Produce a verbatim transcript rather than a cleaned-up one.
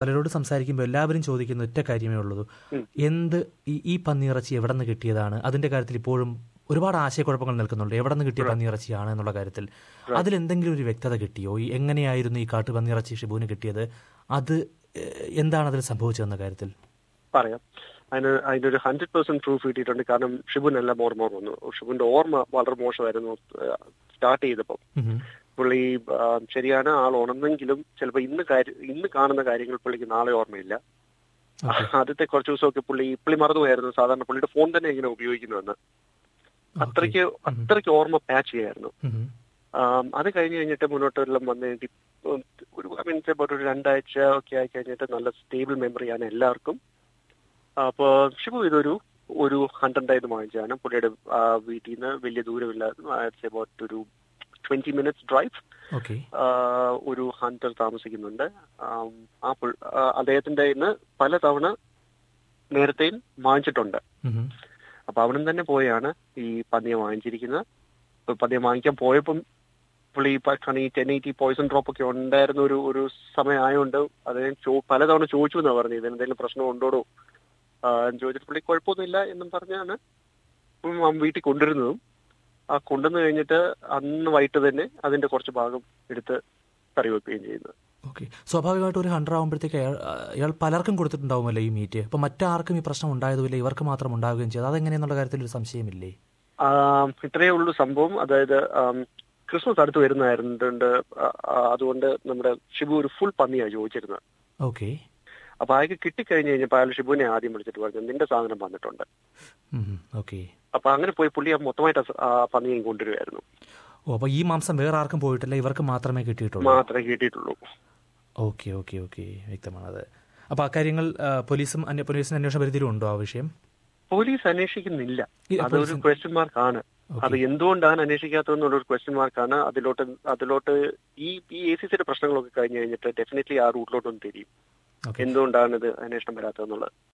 പലരോട് സംസാരിക്കുമ്പോൾ എല്ലാവരും ചോദിക്കുന്ന ഒറ്റ കാര്യമേ ഉള്ളൂ, എന്ത് ഈ ഈ പന്നിയിറച്ചി എവിടെ നിന്ന് കിട്ടിയതാണ്. അതിന്റെ കാര്യത്തിൽ ഇപ്പോഴും ഒരുപാട് ആശയക്കുഴപ്പങ്ങൾ നിൽക്കുന്നുണ്ട്. എവിടെ നിന്ന് കിട്ടിയ പന്നിയിറച്ചിയാണ് എന്നുള്ള കാര്യത്തിൽ അതിലെന്തെങ്കിലും ഒരു വ്യക്തത കിട്ടിയോ? ഈ എങ്ങനെയായിരുന്നു ഈ കാട്ടു പന്നിയിറച്ചി ഷിബുവിന് കിട്ടിയത്? അത് എന്താണ് അതിൽ സംഭവിച്ചതെന്ന കാര്യത്തിൽ പറയാം. അതിന് അതിനൊരു ഹൺഡ്രഡ് പെർസെന്റ് പ്രൂഫ് കിട്ടിയിട്ടുണ്ട്. കാരണം ഷിബുനെല്ലാം ഓർമ്മ വന്നു. ഷിബുവിന്റെ ഓർമ്മ വളരെ മോശമായിരുന്നു സ്റ്റാർട്ട് ചെയ്തപ്പോൾ. പുള്ളി ശരിയാണ്, ആൾ ഉണർന്നെങ്കിലും ചിലപ്പോൾ ഇന്ന് കാര്യം ഇന്ന് കാണുന്ന കാര്യങ്ങൾ പുള്ളിക്ക് നാളെ ഓർമ്മയില്ല. ആദ്യത്തെ കുറച്ച് ദിവസമൊക്കെ പുള്ളി പുള്ളി മറന്നുപോയായിരുന്നു സാധാരണ പുള്ളിയുടെ ഫോൺ തന്നെ ഇങ്ങനെ ഉപയോഗിക്കുന്നുവെന്ന്. അത്രയ്ക്ക് അത്രയ്ക്ക് ഓർമ്മ പാച്ച് ചെയ്യായിരുന്നു. അത് കഴിഞ്ഞ് കഴിഞ്ഞിട്ട് മുന്നോട്ടെല്ലാം വന്നു കഴിഞ്ഞിട്ട് ഒരു മീൻസ് ഒരു രണ്ടാഴ്ച ഒക്കെ ആയി കഴിഞ്ഞിട്ട് നല്ല സ്റ്റേബിൾ മെമ്മറിയാണ് എല്ലാവർക്കും. അപ്പൊ ഷിബു ഇതൊരു ഒരു ഹൺഡ്രഡ് വാങ്ങിച്ചാണ്. പുള്ളിയുടെ വീട്ടിൽ നിന്ന് വലിയ ദൂരമില്ല, അബൌട്ട് ഒരു ട്വന്റി മിനിറ്റ്സ് ഡ്രൈവ്. ഒരു ഹണ്ടർ താമസിക്കുന്നുണ്ട്. ആ അദ്ദേഹത്തിന്റെ ഇന്ന് പല തവണ നേരത്തെയും വാങ്ങിച്ചിട്ടുണ്ട്. അപ്പൊ അവിടെ തന്നെ പോയാണ് ഈ പന്നിയെ വാങ്ങിച്ചിരിക്കുന്നത്. പന്നിയെ വാങ്ങിക്കാൻ പോയപ്പം പുള്ളി ഈ ടെൻ എയ്റ്റി പോയിസൺ ഡ്രോപ്പ് ഒക്കെ ഉണ്ടായിരുന്ന ഒരു ഒരു സമയം ആയതുകൊണ്ട് അദ്ദേഹം പലതവണ ചോദിച്ചു എന്നാ പറഞ്ഞത്, ഇതിന് എന്തെങ്കിലും പ്രശ്നം ഉണ്ടോടോ ചോദിച്ചിട്ട് പുള്ളി കുഴപ്പമൊന്നുമില്ല എന്നും പറഞ്ഞാണ് വീട്ടിൽ കൊണ്ടുവരുന്നതും. ആ കൊണ്ടുവന്നു കഴിഞ്ഞിട്ട് അന്ന് വൈകിട്ട് തന്നെ അതിന്റെ കുറച്ച് ഭാഗം എടുത്ത് കറി വെക്കുകയും ചെയ്യുന്നത്. ഓക്കെ, സ്വാഭാവികമായിട്ട് ഒരു ഹൺഡ്രഡ് ആകുമ്പോഴത്തേക്ക് അയാൾ പലർക്കും കൊടുത്തിട്ടുണ്ടാവുമല്ലോ ഈ മീറ്റ്. അപ്പൊ മറ്റാർക്കും ഈ പ്രശ്നം ഉണ്ടായതുമില്ല, ഇവർക്ക് മാത്രം ഉണ്ടാവുകയും ചെയ്തു. അതെങ്ങനെയെന്നുള്ള കാര്യത്തിൽ ഒരു സംശയമില്ലേ? ഇത്രയേ ഉള്ളൂ സംഭവം. അതായത് ക്രിസ്മസ് അടുത്ത് വരുന്നതായിരുന്നുണ്ട്. അതുകൊണ്ട് നമ്മുടെ ഷിബു ഒരു ഫുൾ പന്നിയാണ് ചോദിച്ചിരുന്നത്. ഓക്കെ. അപ്പൊ അയാൾക്ക് കിട്ടിക്കഴിഞ്ഞ് കഴിഞ്ഞപ്പോൾ അയാൾ ഷിബുവിനെ ആദ്യം വിളിച്ചിട്ട് പറഞ്ഞു നിന്റെ സാധനം വന്നിട്ടുണ്ട്. ഓക്കെ. അപ്പൊ അങ്ങനെ പോയി പുള്ളി മൊത്തമായിട്ട് പന്നിയും കൊണ്ടുവരുമായിരുന്നു. ഓ, അപ്പൊ ഈ മാംസം വേറെ ആർക്കും പോയിട്ടില്ല, ഇവർക്ക് മാത്രമേ കിട്ടിയിട്ടുള്ളൂ? മാത്രമേ കിട്ടിയിട്ടുള്ളൂ. ഓക്കെ ഓക്കെ ഓക്കെ വ്യക്തമാണത്. അപ്പൊ അക്കാര്യങ്ങൾ പോലീസും പോലീസിന് അന്വേഷണ പരിധിയിലും ഉണ്ടോ ആ വിഷയം? പോലീസ് അന്വേഷിക്കുന്നില്ല. അതൊരു ക്വസ്റ്റ്യൻ മാർക്കാണ്. അത് എന്തുകൊണ്ടാണ് അന്വേഷിക്കാത്തതെന്നുള്ളൊരു ക്വസ്റ്റ്യൻ മാർക്കാണ്. അതിലോട്ട് അതിലോട്ട് ഈ ഈ എ സി സിയുടെ പ്രശ്നങ്ങളൊക്കെ കഴിഞ്ഞ് കഴിഞ്ഞിട്ട് ഡെഫിനറ്റ്ലി ആ റൂട്ടിലോട്ടൊന്ന് തിരിയും. എന്തുകൊണ്ടാണ് ഇത് അന്വേഷണം വരാത്തതെന്നുള്ളത്.